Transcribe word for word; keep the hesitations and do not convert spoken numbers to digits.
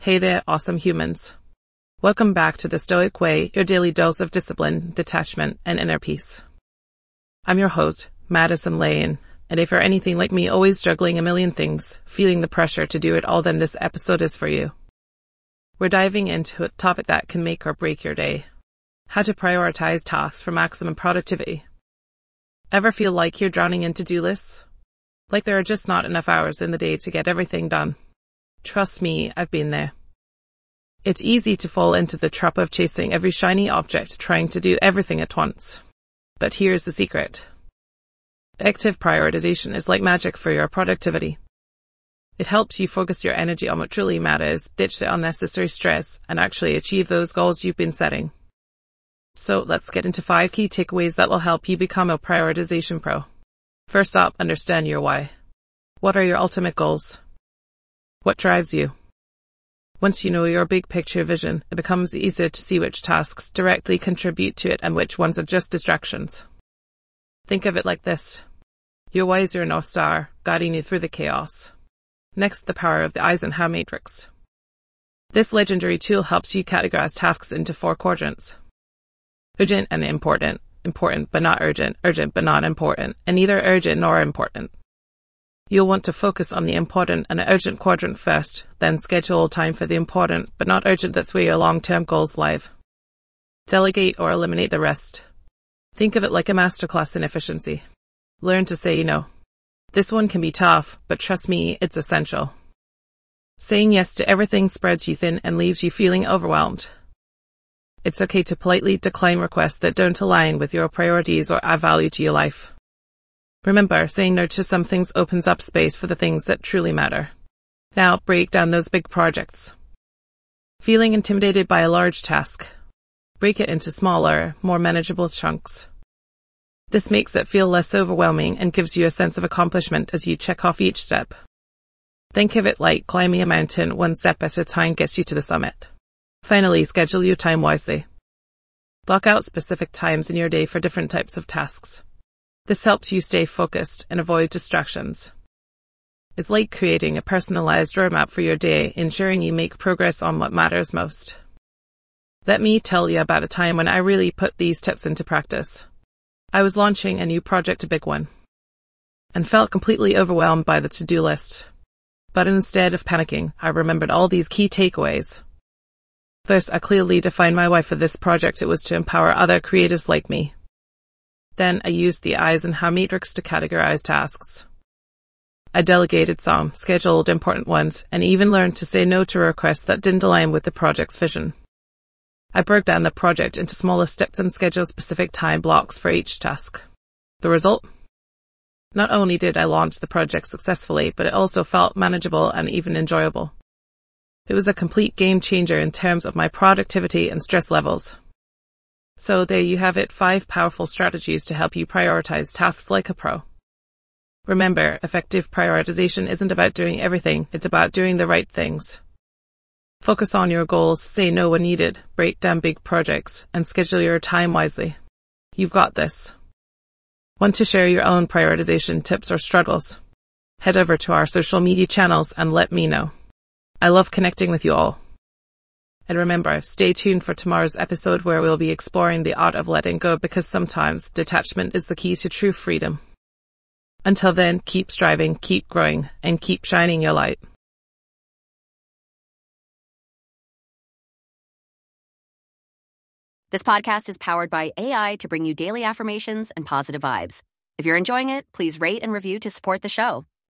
Hey there, awesome humans. Welcome back to The Stoic Way, your daily dose of discipline, detachment, and inner peace. I'm your host, Madison Lane, and if you're anything like me, always juggling a million things, feeling the pressure to do it all, then this episode is for you. We're diving into a topic that can make or break your day. How to prioritize tasks for maximum productivity. Ever feel like you're drowning in to-do lists? Like there are just not enough hours in the day to get everything done? Trust me, I've been there. It's easy to fall into the trap of chasing every shiny object, trying to do everything at once. But here's the secret. Active prioritization is like magic for your productivity. It helps you focus your energy on what truly matters, ditch the unnecessary stress, and actually achieve those goals you've been setting. So let's get into five key takeaways that will help you become a prioritization pro. First up, understand your why. What are your ultimate goals? What drives you? Once you know your big picture vision, it becomes easier to see which tasks directly contribute to it and which ones are just distractions. Think of it like this. Your why is your North Star, guiding you through the chaos. Next, the power of the Eisenhower Matrix. This legendary tool helps you categorize tasks into four quadrants. Urgent and important, important but not urgent, urgent but not important, and neither urgent nor important. You'll want to focus on the important and urgent quadrant first, then schedule time for the important but not urgent. That's where your long-term goals live. Delegate or eliminate the rest. Think of it like a masterclass in efficiency. Learn to say no. This one can be tough, but trust me, it's essential. Saying yes to everything spreads you thin and leaves you feeling overwhelmed. It's okay to politely decline requests that don't align with your priorities or add value to your life. Remember, saying no to some things opens up space for the things that truly matter. Now, break down those big projects. Feeling intimidated by a large task? Break it into smaller, more manageable chunks. This makes it feel less overwhelming and gives you a sense of accomplishment as you check off each step. Think of it like climbing a mountain, one step at a time gets you to the summit. Finally, schedule your time wisely. Block out specific times in your day for different types of tasks. This helps you stay focused and avoid distractions. It's like creating a personalized roadmap for your day, ensuring you make progress on what matters most. Let me tell you about a time when I really put these tips into practice. I was launching a new project, a big one, and felt completely overwhelmed by the to-do list. But instead of panicking, I remembered all these key takeaways. First, I clearly defined my why for this project. It was to empower other creatives like me. Then I used the Eisenhower Matrix to categorize tasks. I delegated some, scheduled important ones, and even learned to say no to requests that didn't align with the project's vision. I broke down the project into smaller steps and scheduled specific time blocks for each task. The result? Not only did I launch the project successfully, but it also felt manageable and even enjoyable. It was a complete game changer in terms of my productivity and stress levels. So there you have it, five powerful strategies to help you prioritize tasks like a pro. Remember, effective prioritization isn't about doing everything, it's about doing the right things. Focus on your goals, say no when needed, break down big projects, and schedule your time wisely. You've got this. Want to share your own prioritization tips or struggles? Head over to our social media channels and let me know. I love connecting with you all. And remember, stay tuned for tomorrow's episode where we'll be exploring the art of letting go, because sometimes detachment is the key to true freedom. Until then, keep striving, keep growing, and keep shining your light. This podcast is powered by A I to bring you daily affirmations and positive vibes. If you're enjoying it, please rate and review to support the show.